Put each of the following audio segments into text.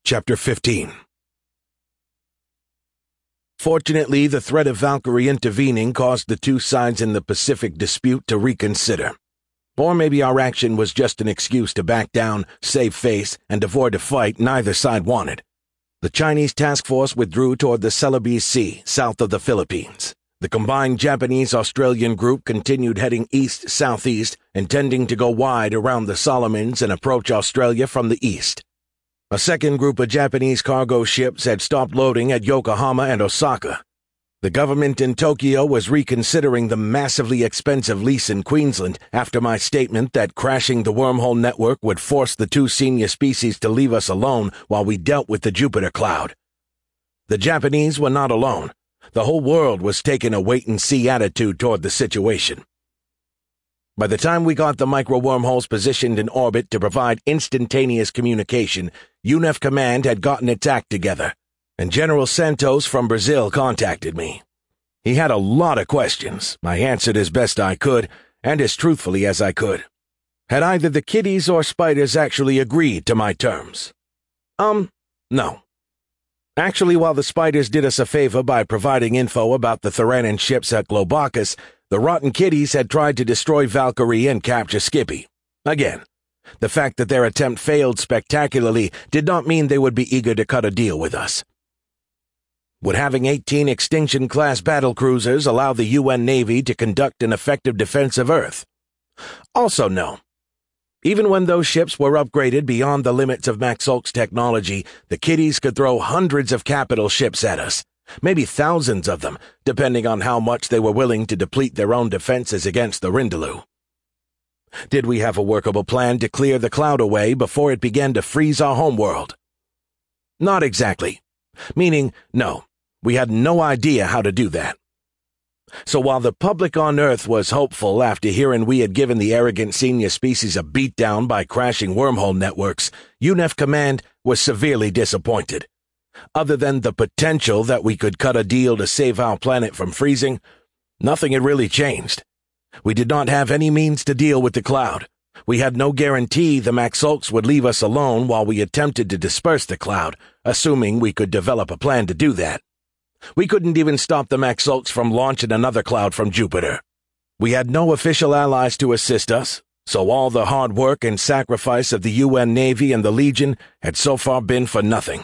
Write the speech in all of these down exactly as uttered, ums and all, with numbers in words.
Chapter fifteen. Fortunately, the threat of Valkyrie intervening caused the two sides in the Pacific dispute to reconsider. Or maybe our action was just an excuse to back down, save face, and avoid a fight neither side wanted. The Chinese task force withdrew toward the Celebes Sea, south of the Philippines. The combined Japanese-Australian group continued heading east-southeast, intending to go wide around the Solomons and approach Australia from the east. A second group of Japanese cargo ships had stopped loading at Yokohama and Osaka. The government in Tokyo was reconsidering the massively expensive lease in Queensland after my statement that crashing the wormhole network would force the two senior species to leave us alone while we dealt with the Jupiter cloud. The Japanese were not alone. The whole world was taking a wait-and-see attitude toward the situation. By the time we got the micro-wormholes positioned in orbit to provide instantaneous communication, U N E F Command had gotten its act together, and General Santos from Brazil contacted me. He had a lot of questions. I answered as best I could, and as truthfully as I could. Had either the kiddies or spiders actually agreed to my terms? Um, no. Actually, while the spiders did us a favor by providing info about the Theranan ships at Globakis, the rotten kiddies had tried to destroy Valkyrie and capture Skippy. Again, the fact that their attempt failed spectacularly did not mean they would be eager to cut a deal with us. Would having eighteen Extinction-class battlecruisers allow the U N Navy to conduct an effective defense of Earth? Also no. Even when those ships were upgraded beyond the limits of Maxolk's technology, the kiddies could throw hundreds of capital ships at us. Maybe thousands of them, depending on how much they were willing to deplete their own defenses against the Rindaloo. Did we have a workable plan to clear the cloud away before it began to freeze our homeworld? Not exactly. Meaning, no, we had no idea how to do that. So while the public on Earth was hopeful after hearing we had given the arrogant senior species a beatdown by crashing wormhole networks, U N E F Command was severely disappointed. Other than the potential that we could cut a deal to save our planet from freezing, nothing had really changed. We did not have any means to deal with the cloud. We had no guarantee the Maxolks would leave us alone while we attempted to disperse the cloud, assuming we could develop a plan to do that. We couldn't even stop the Maxolks from launching another cloud from Jupiter. We had no official allies to assist us, so all the hard work and sacrifice of the U N Navy and the Legion had so far been for nothing.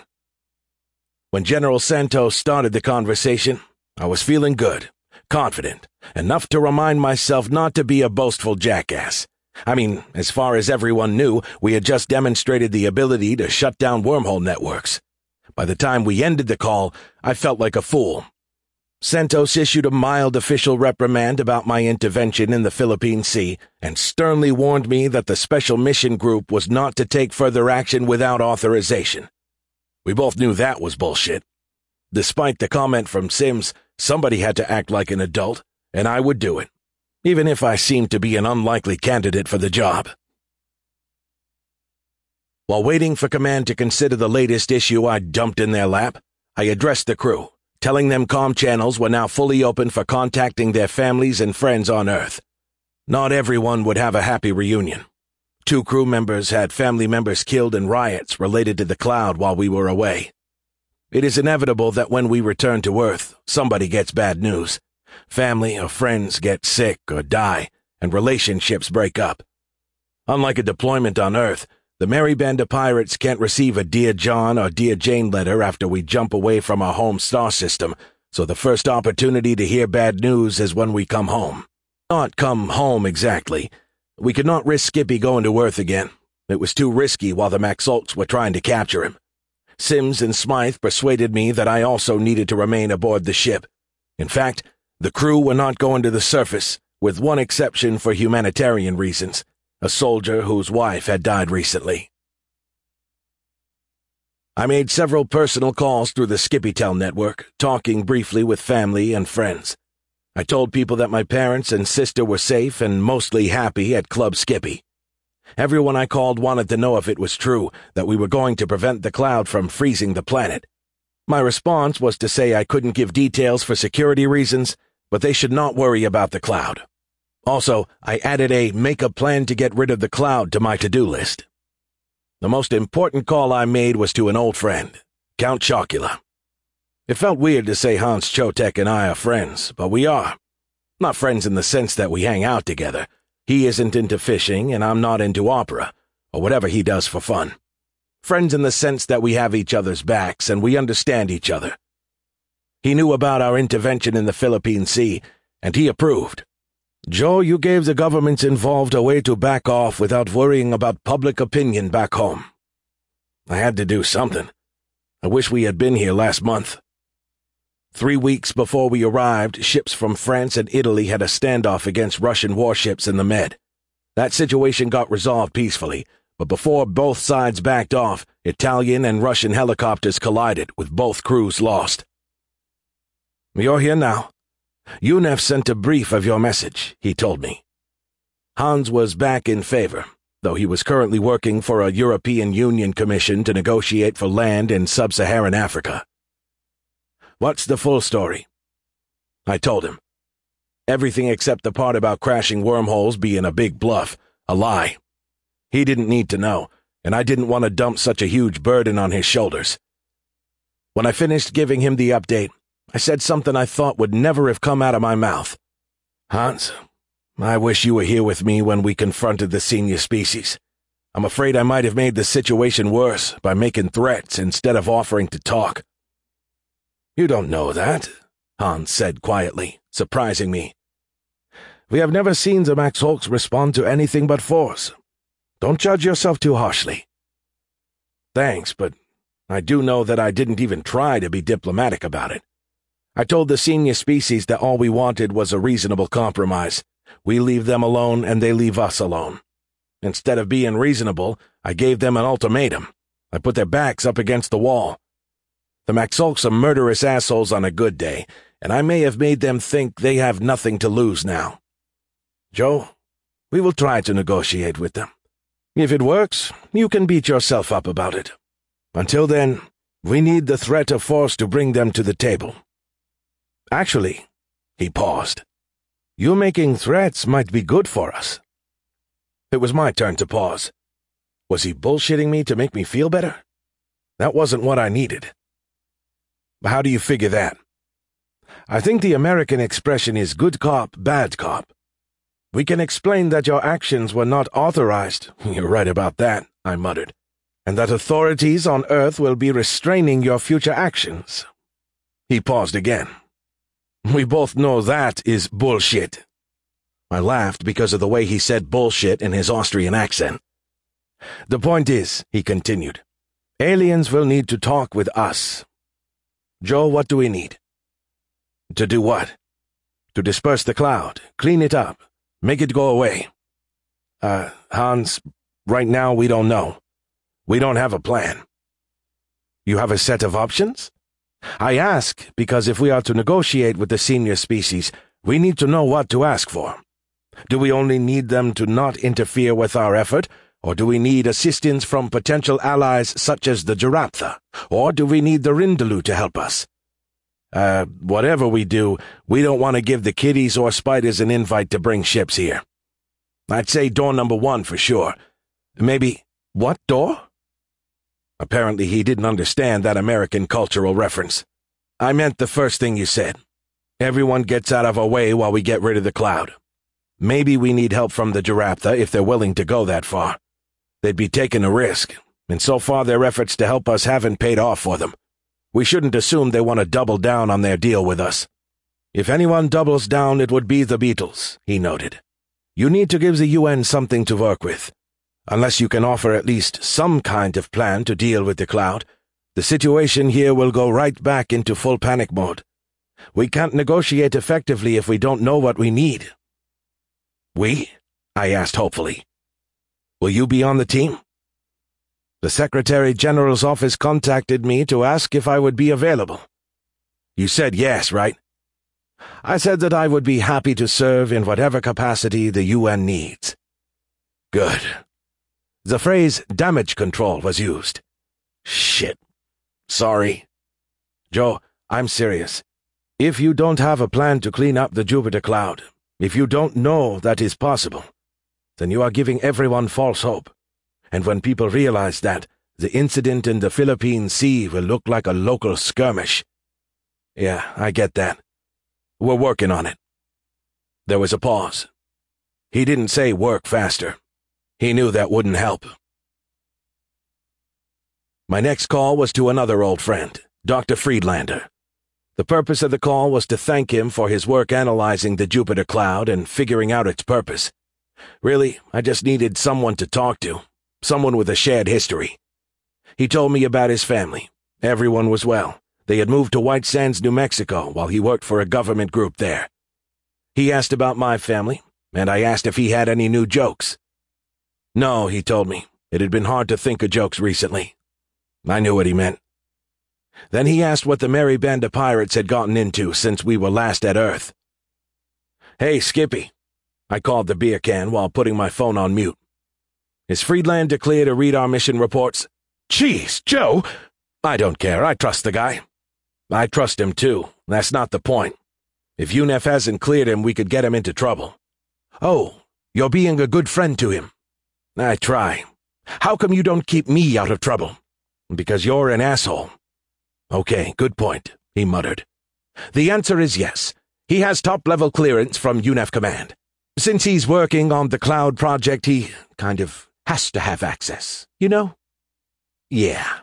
When General Santos started the conversation, I was feeling good, confident, enough to remind myself not to be a boastful jackass. I mean, as far as everyone knew, we had just demonstrated the ability to shut down wormhole networks. By the time we ended the call, I felt like a fool. Santos issued a mild official reprimand about my intervention in the Philippine Sea and sternly warned me that the Special Mission Group was not to take further action without authorization. We both knew that was bullshit. Despite the comment from Sims, somebody had to act like an adult, and I would do it, even if I seemed to be an unlikely candidate for the job. While waiting for Command to consider the latest issue I dumped in their lap, I addressed the crew, telling them comm channels were now fully open for contacting their families and friends on Earth. Not everyone would have a happy reunion. Two crew members had family members killed in riots related to the cloud while we were away. It is inevitable that when we return to Earth, somebody gets bad news. Family or friends get sick or die, and relationships break up. Unlike a deployment on Earth, the merry band of pirates can't receive a Dear John or Dear Jane letter after we jump away from our home star system, so the first opportunity to hear bad news is when we come home. Not come home exactly. We could not risk Skippy going to Earth again. It was too risky while the Maxolks were trying to capture him. Sims and Smythe persuaded me that I also needed to remain aboard the ship. In fact, the crew were not going to the surface, with one exception for humanitarian reasons, a soldier whose wife had died recently. I made several personal calls through the SkippyTel network, talking briefly with family and friends. I told people that my parents and sister were safe and mostly happy at Club Skippy. Everyone I called wanted to know if it was true that we were going to prevent the cloud from freezing the planet. My response was to say I couldn't give details for security reasons, but they should not worry about the cloud. Also, I added a make a plan to get rid of the cloud to my to-do list. The most important call I made was to an old friend, Count Chocula. It felt weird to say Hans Chotek and I are friends, but we are. Not friends in the sense that we hang out together. He isn't into fishing, and I'm not into opera, or whatever he does for fun. Friends in the sense that we have each other's backs and we understand each other. He knew about our intervention in the Philippine Sea, and he approved. Joe, you gave the governments involved a way to back off without worrying about public opinion back home. I had to do something. I wish we had been here last month. Three weeks before we arrived, ships from France and Italy had a standoff against Russian warships in the Med. That situation got resolved peacefully, but before both sides backed off, Italian and Russian helicopters collided, with both crews lost. You're here now. U N E F sent a brief of your message, he told me. Hans was back in favor, though he was currently working for a European Union commission to negotiate for land in sub-Saharan Africa. What's the full story? I told him. Everything except the part about crashing wormholes being a big bluff, a lie. He didn't need to know, and I didn't want to dump such a huge burden on his shoulders. When I finished giving him the update, I said something I thought would never have come out of my mouth. Hans, I wish you were here with me when we confronted the senior species. I'm afraid I might have made the situation worse by making threats instead of offering to talk. You don't know that, Hans said quietly, surprising me. We have never seen the Max Hulks respond to anything but force. Don't judge yourself too harshly. Thanks, but I do know that I didn't even try to be diplomatic about it. I told the senior species that all we wanted was a reasonable compromise. We leave them alone and they leave us alone. Instead of being reasonable, I gave them an ultimatum. I put their backs up against the wall. The Maxulks are murderous assholes on a good day, and I may have made them think they have nothing to lose now. Joe, we will try to negotiate with them. If it works, you can beat yourself up about it. Until then, we need the threat of force to bring them to the table. Actually, he paused. You making threats might be good for us. It was my turn to pause. Was he bullshitting me to make me feel better? That wasn't what I needed. How do you figure that? I think the American expression is good cop, bad cop. We can explain that your actions were not authorized. You're right about that, I muttered. And that authorities on Earth will be restraining your future actions. He paused again. We both know that is bullshit. I laughed because of the way he said bullshit in his Austrian accent. The point is, he continued, aliens will need to talk with us. Joe, what do we need? To do what? To disperse the cloud, clean it up, make it go away. Uh, Hans, right now we don't know. We don't have a plan. You have a set of options? I ask because if we are to negotiate with the senior species, we need to know what to ask for. Do we only need them to not interfere with our effort, or do we need assistance from potential allies such as the Jaraptha, or do we need the Rindalu to help us? Uh, whatever we do, we don't want to give the kiddies or spiders an invite to bring ships here. I'd say door number one for sure. Maybe, what door? Apparently he didn't understand that American cultural reference. I meant the first thing you said. Everyone gets out of our way while we get rid of the cloud. Maybe we need help from the Jaraptha if they're willing to go that far. They'd be taking a risk, and so far their efforts to help us haven't paid off for them. We shouldn't assume they want to double down on their deal with us. If anyone doubles down, it would be the Beatles, he noted. You need to give the U N something to work with. Unless you can offer at least some kind of plan to deal with the cloud, the situation here will go right back into full panic mode. We can't negotiate effectively if we don't know what we need. We? I asked hopefully. Will you be on the team? The Secretary General's office contacted me to ask if I would be available. You said yes, right? I said that I would be happy to serve in whatever capacity the U N needs. Good. The phrase damage control was used. Shit. Sorry. Joe, I'm serious. If you don't have a plan to clean up the Jupiter cloud, if you don't know that is possible, then you are giving everyone false hope. And when people realize that, the incident in the Philippine Sea will look like a local skirmish. Yeah, I get that. We're working on it. There was a pause. He didn't say work faster. He knew that wouldn't help. My next call was to another old friend, Doctor Friedlander. The purpose of the call was to thank him for his work analyzing the Jupiter cloud and figuring out its purpose. Really, I just needed someone to talk to, someone with a shared history. He told me about his family. Everyone was well. They had moved to White Sands, New Mexico, while he worked for a government group there. He asked about my family, and I asked if he had any new jokes. No, he told me. It had been hard to think of jokes recently. I knew what he meant. Then he asked what the merry band of pirates had gotten into since we were last at Earth. Hey, Skippy. I called the beer can while putting my phone on mute. Is Friedlander clear to read our mission reports? Jeez, Joe! I don't care. I trust the guy. I trust him, too. That's not the point. If U N E F hasn't cleared him, we could get him into trouble. Oh, you're being a good friend to him. I try. How come you don't keep me out of trouble? Because you're an asshole. Okay, good point, he muttered. The answer is yes. He has top-level clearance from U N E F Command. Since he's working on the cloud project, he kind of has to have access, you know? Yeah.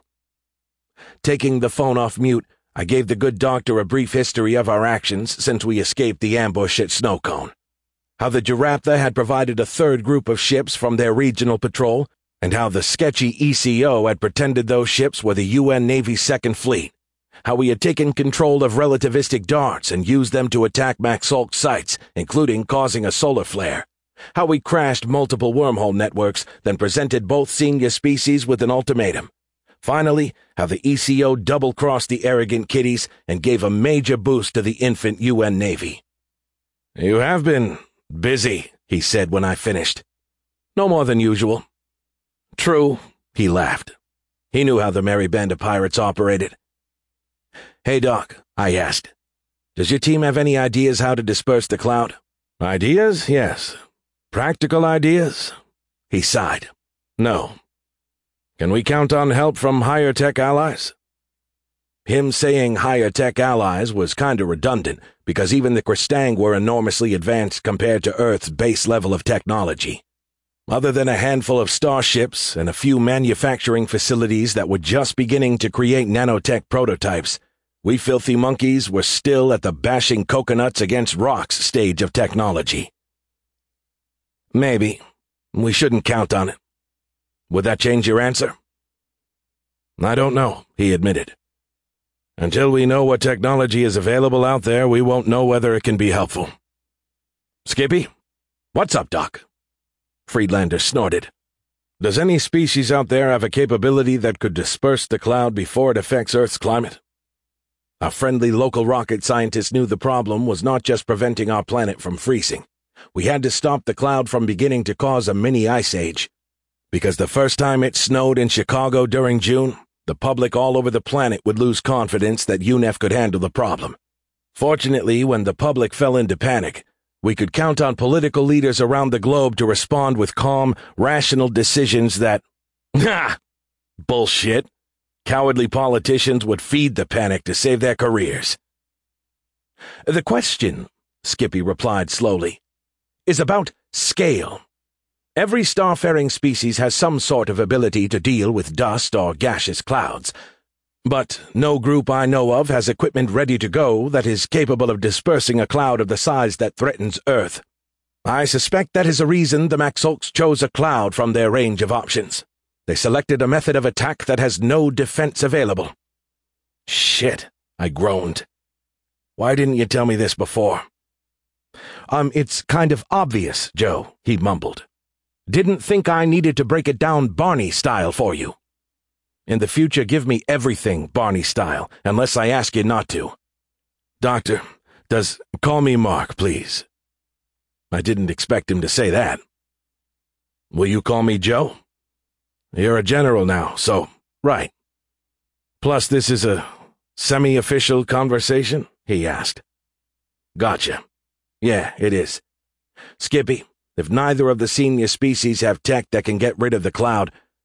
Taking the phone off mute, I gave the good doctor a brief history of our actions since we escaped the ambush at Snowcone. How the Giraptha had provided a third group of ships from their regional patrol, and how the sketchy E C O had pretended those ships were the U N Navy's Second Fleet. How we had taken control of relativistic darts and used them to attack Maxolk sites, including causing a solar flare. How we crashed multiple wormhole networks, then presented both senior species with an ultimatum. Finally, how the E C O double-crossed the arrogant kiddies and gave a major boost to the infant U N Navy. You have been busy, he said when I finished. No more than usual. True, he laughed. He knew how the merry band of pirates operated. Hey, Doc, I asked. Does your team have any ideas how to disperse the cloud? Ideas, yes. Practical ideas? He sighed. No. Can we count on help from higher-tech allies? Him saying higher-tech allies was kinda redundant, because even the Kristang were enormously advanced compared to Earth's base level of technology. Other than a handful of starships and a few manufacturing facilities that were just beginning to create nanotech prototypes, we filthy monkeys were still at the bashing coconuts against rocks stage of technology. Maybe. We shouldn't count on it. Would that change your answer? I don't know, he admitted. Until we know what technology is available out there, we won't know whether it can be helpful. Skippy? What's up, Doc? Friedlander snorted. Does any species out there have a capability that could disperse the cloud before it affects Earth's climate? A friendly local rocket scientist knew the problem was not just preventing our planet from freezing. We had to stop the cloud from beginning to cause a mini ice age. Because the first time it snowed in Chicago during June, the public all over the planet would lose confidence that U N E F could handle the problem. Fortunately, when the public fell into panic, we could count on political leaders around the globe to respond with calm, rational decisions that— Ha! Bullshit. Cowardly politicians would feed the panic to save their careers. The question, Skippy replied slowly, is about scale. Every starfaring species has some sort of ability to deal with dust or gaseous clouds, but no group I know of has equipment ready to go that is capable of dispersing a cloud of the size that threatens Earth. I suspect that is a reason the Maxolks chose a cloud from their range of options. They selected a method of attack that has no defense available. Shit, I groaned. Why didn't you tell me this before? Um, it's kind of obvious, Joe, he mumbled. Didn't think I needed to break it down Barney style for you. In the future, give me everything Barney style, unless I ask you not to. Doctor, does call me Mark, please. I didn't expect him to say that. Will you call me Joe? You're a general now, so, right. Plus, this is a semi-official conversation, he asked. Gotcha. Yeah, it is. Skippy, if neither of the senior species have tech that can get rid of the cloud,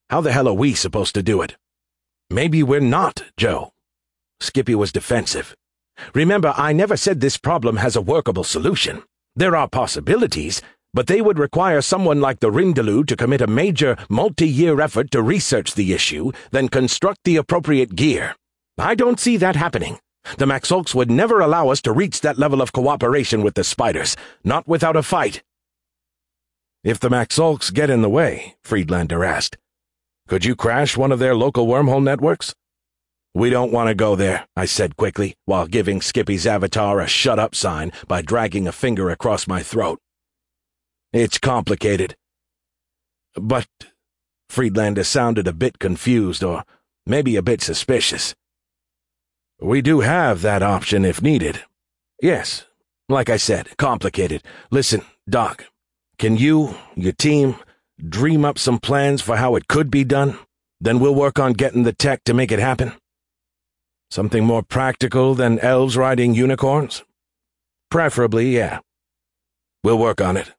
How the hell are we supposed to do it? Maybe we're not, Joe. Skippy was defensive. Remember, I never said this problem has a workable solution. There are possibilities, but they would require someone like the Rindalu to commit a major, multi-year effort to research the issue, then construct the appropriate gear. I don't see that happening. The Maxolks would never allow us to reach that level of cooperation with the Spiders, not without a fight. If the Maxolks get in the way, Friedlander asked, could you crash one of their local wormhole networks? We don't want to go there, I said quickly, while giving Skippy's avatar a shut-up sign by dragging a finger across my throat. It's complicated. But Friedlander sounded a bit confused, or maybe a bit suspicious. We do have that option if needed. Yes, like I said, complicated. Listen, Doc, can you, your team, dream up some plans for how it could be done? Then we'll work on getting the tech to make it happen. Something more practical than elves riding unicorns? Preferably, yeah. We'll work on it.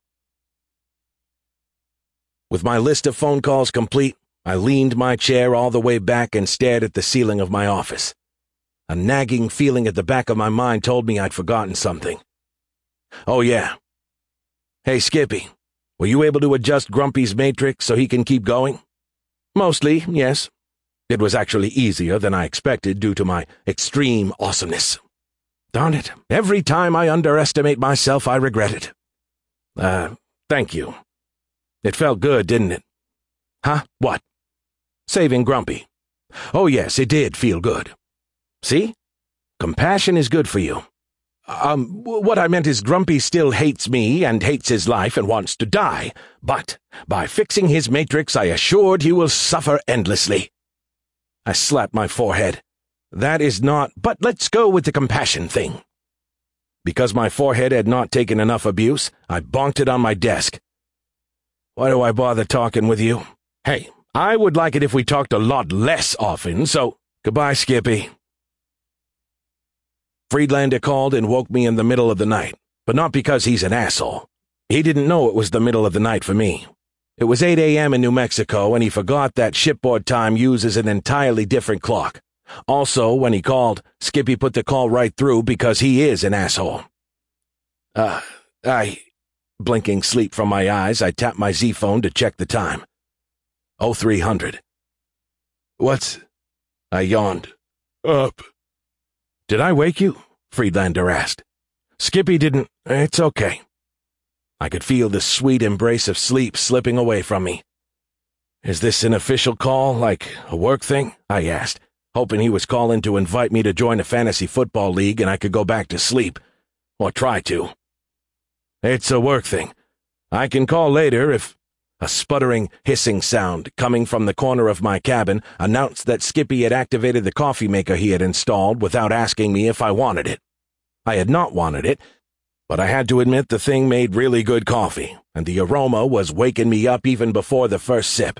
With my list of phone calls complete, I leaned my chair all the way back and stared at the ceiling of my office. A nagging feeling at the back of my mind told me I'd forgotten something. Oh, yeah. Hey, Skippy, were you able to adjust Grumpy's matrix so he can keep going? Mostly, yes. It was actually easier than I expected due to my extreme awesomeness. Darn it, every time I underestimate myself, I regret it. Uh, thank you. It felt good, didn't it? Huh? What? Saving Grumpy. Oh yes, it did feel good. See? Compassion is good for you. Um, what I meant is Grumpy still hates me and hates his life and wants to die, but by fixing his matrix I assured he will suffer endlessly. I slapped my forehead. That is not, but let's go with the compassion thing. Because my forehead had not taken enough abuse, I bonked it on my desk. Why do I bother talking with you? Hey, I would like it if we talked a lot less often, so goodbye, Skippy. Friedlander called and woke me in the middle of the night, but not because he's an asshole. He didn't know it was the middle of the night for me. It was eight a.m. in New Mexico, and he forgot that shipboard time uses an entirely different clock. Also, when he called, Skippy put the call right through because he is an asshole. Uh, I... Blinking sleep from my eyes, I tapped my Z-phone to check the time. Oh three hundred. What's... I yawned. Up. Did I wake you? Friedlander asked. Skippy didn't... It's okay. I could feel the sweet embrace of sleep slipping away from me. Is this an official call, like a work thing? I asked, hoping he was calling to invite me to join a fantasy football league and I could go back to sleep. Or try to. It's a work thing. I can call later if... A sputtering, hissing sound coming from the corner of my cabin announced that Skippy had activated the coffee maker he had installed without asking me if I wanted it. I had not wanted it, but I had to admit the thing made really good coffee, and the aroma was waking me up even before the first sip.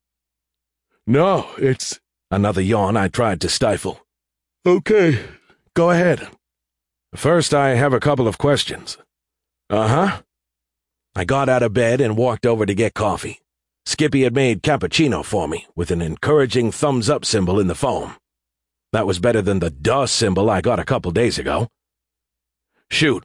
No, it's... Another yawn I tried to stifle. Okay, go ahead. First, I have a couple of questions. Uh-huh. I got out of bed and walked over to get coffee. Skippy had made cappuccino for me, with an encouraging thumbs-up symbol in the foam. That was better than the duh symbol I got a couple days ago. Shoot.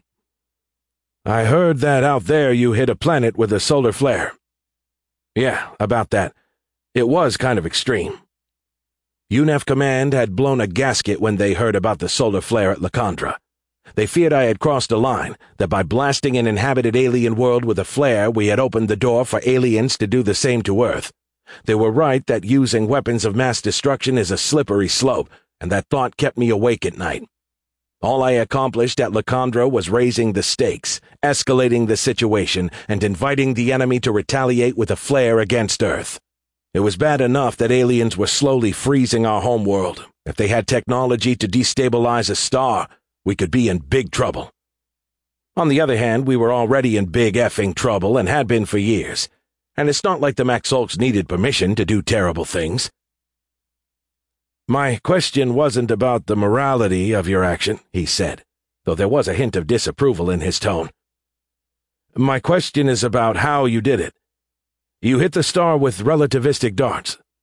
I heard that out there you hit a planet with a solar flare. Yeah, about that. It was kind of extreme. U N E F Command had blown a gasket when they heard about the solar flare at Lacandra. They feared I had crossed a line, that by blasting an inhabited alien world with a flare we had opened the door for aliens to do the same to Earth. They were right that using weapons of mass destruction is a slippery slope, and that thought kept me awake at night. All I accomplished at Lacandra was raising the stakes, escalating the situation, and inviting the enemy to retaliate with a flare against Earth. It was bad enough that aliens were slowly freezing our homeworld. If they had technology to destabilize a star, we could be in big trouble. On the other hand, we were already in big effing trouble and had been for years, and it's not like the Maxolks needed permission to do terrible things. My question wasn't about the morality of your action, he said, though there was a hint of disapproval in his tone. My question is about how you did it. You hit the star with relativistic darts,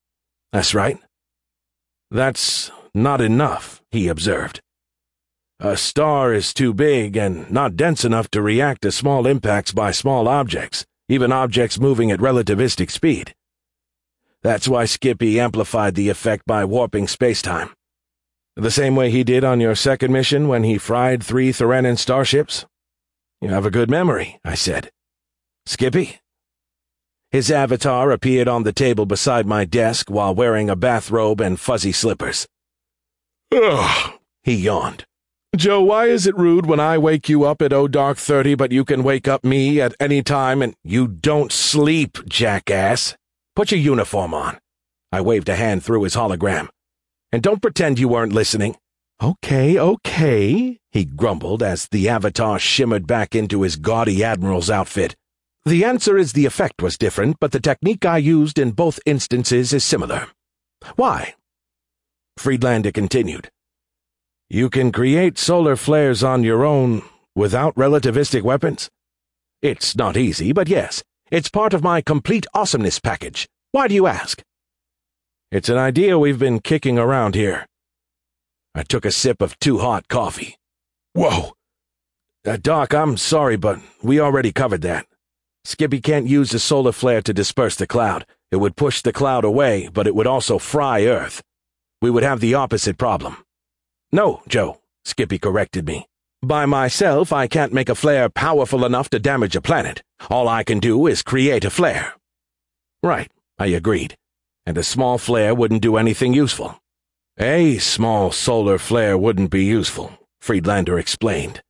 That's right. That's not enough, he observed. A star is too big and not dense enough to react to small impacts by small objects, even objects moving at relativistic speed. That's why Skippy amplified the effect by warping spacetime. The same way he did on your second mission when he fried three Theranan starships? You have a good memory, I said. Skippy? His avatar appeared on the table beside my desk while wearing a bathrobe and fuzzy slippers. Ugh, he yawned. Joe, why is it rude when I wake you up at oh dark thirty but you can wake up me at any time and you don't sleep, jackass? Put your uniform on. I waved a hand through his hologram. And don't pretend you weren't listening. Okay, okay, he grumbled as the avatar shimmered back into his gaudy admiral's outfit. The answer is the effect was different, but the technique I used in both instances is similar. Why? Friedlander continued. You can create solar flares on your own without relativistic weapons? It's not easy, but yes, it's part of my complete awesomeness package. Why do you ask? It's an idea we've been kicking around here. I took a sip of too-hot coffee. Whoa! Uh, Doc, I'm sorry, but we already covered that. Skippy can't use a solar flare to disperse the cloud. It would push the cloud away, but it would also fry Earth. We would have the opposite problem. No, Joe, Skippy corrected me. By myself, I can't make a flare powerful enough to damage a planet. All I can do is create a flare. Right, I agreed. And a small flare wouldn't do anything useful. A small solar flare wouldn't be useful, Friedlander explained.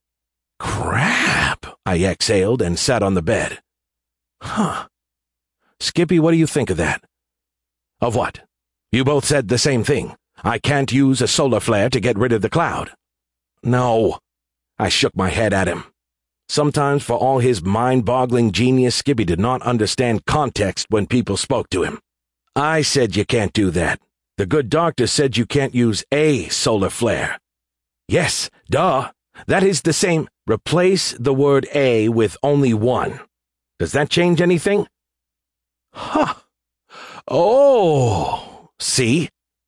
Crap, I exhaled and sat on the bed. Huh. Skippy, what do you think of that? Of what? You both said the same thing. I can't use a solar flare to get rid of the cloud. No. I shook my head at him. Sometimes, for all his mind-boggling genius, Skippy did not understand context when people spoke to him. I said you can't do that. The good doctor said you can't use a solar flare. Yes, duh. That is the same. Replace the word a with only one. Does that change anything? Huh. Oh, see?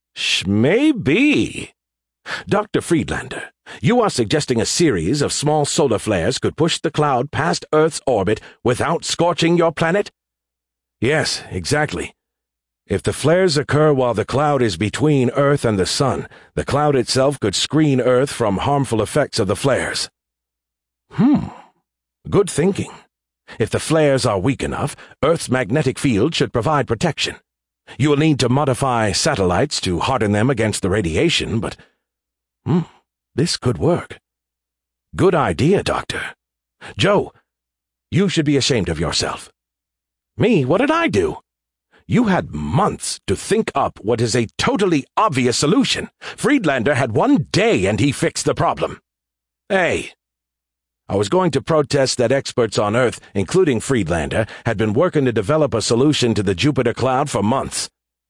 Shmaybe. Doctor Friedlander, you are suggesting a series of small solar flares could push the cloud past Earth's orbit without scorching your planet? Yes, exactly. If the flares occur while the cloud is between Earth and the Sun, the cloud itself could screen Earth from harmful effects of the flares. Hmm. Good thinking. If the flares are weak enough, Earth's magnetic field should provide protection. You will need to modify satellites to harden them against the radiation, but... Hmm, this could work. Good idea, Doctor. Joe, you should be ashamed of yourself. Me? What did I do? You had months to think up what is a totally obvious solution. Friedlander had one day and he fixed the problem. Hey. I was going to protest that experts on Earth, including Friedlander, had been working to develop a solution to the Jupiter cloud for months.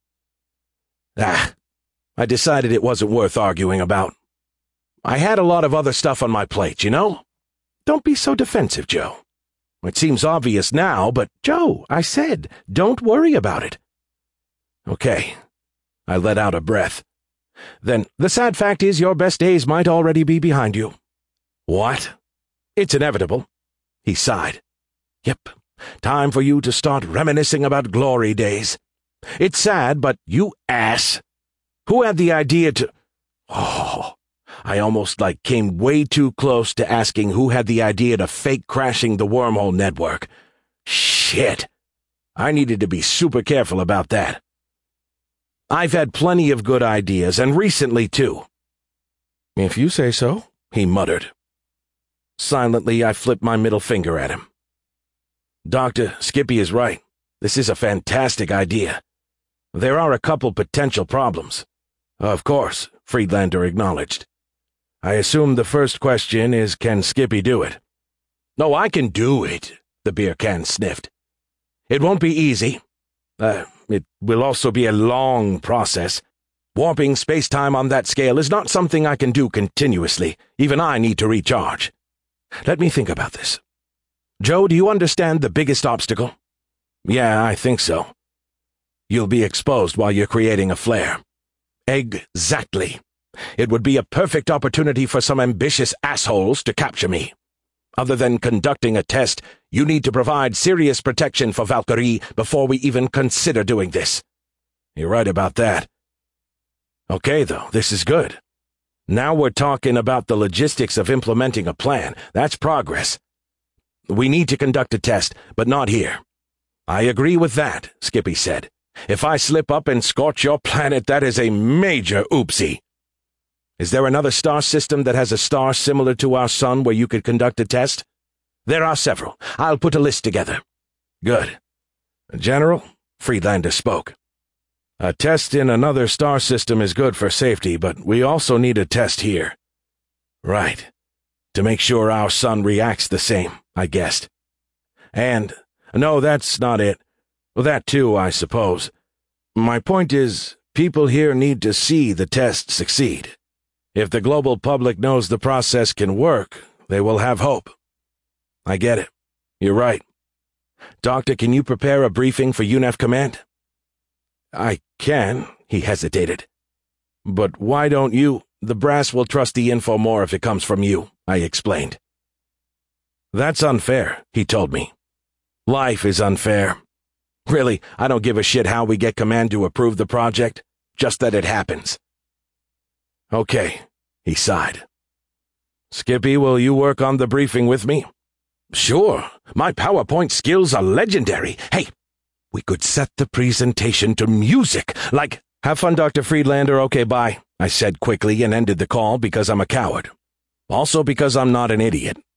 Ah, I decided it wasn't worth arguing about. I had a lot of other stuff on my plate, you know? Don't be so defensive, Joe. It seems obvious now, but, Joe, I said, don't worry about it. Okay. I let out a breath. Then the sad fact is your best days might already be behind you. What? It's inevitable. He sighed. Yep, time for you to start reminiscing about glory days. It's sad, but you ass. Who had the idea to... Oh, I almost like came way too close to asking who had the idea to fake crashing the wormhole network. Shit. I needed to be super careful about that. I've had plenty of good ideas, and recently too. If you say so, he muttered. Silently, I flipped my middle finger at him. Doctor, Skippy is right. This is a fantastic idea. There are a couple potential problems. Of course, Friedlander acknowledged. I assume the first question is, can Skippy do it? No, I can do it, the beer can sniffed. It won't be easy. Uh, it will also be a long process. Warping space-time on that scale is not something I can do continuously. Even I need to recharge. Let me think about this. Joe, do you understand the biggest obstacle? Yeah, I think so. You'll be exposed while you're creating a flare. Exactly. It would be a perfect opportunity for some ambitious assholes to capture me. Other than conducting a test, you need to provide serious protection for Valkyrie before we even consider doing this. You're right about that. Okay, though, this is good. Now we're talking about the logistics of implementing a plan. That's progress. We need to conduct a test, but not here. I agree with that, Skippy said. If I slip up and scorch your planet, that is a major oopsie. Is there another star system that has a star similar to our sun where you could conduct a test? There are several. I'll put a list together. Good. General, Friedlander spoke. A test in another star system is good for safety, but we also need a test here. Right. To make sure our sun reacts the same, I guessed. And, no, that's not it. Well, that too, I suppose. My point is, people here need to see the test succeed. If the global public knows the process can work, they will have hope. I get it. You're right. Doctor, can you prepare a briefing for U N E F Command? I can, he hesitated. But why don't you? The brass will trust the info more if it comes from you, I explained. That's unfair, he told me. Life is unfair. Really, I don't give a shit how we get command to approve the project, just that it happens. Okay, he sighed. Skippy, will you work on the briefing with me? Sure, my PowerPoint skills are legendary. Hey, we could set the presentation to music, like, have fun, Doctor Friedlander, okay, bye, I said quickly and ended the call because I'm a coward. Also because I'm not an idiot.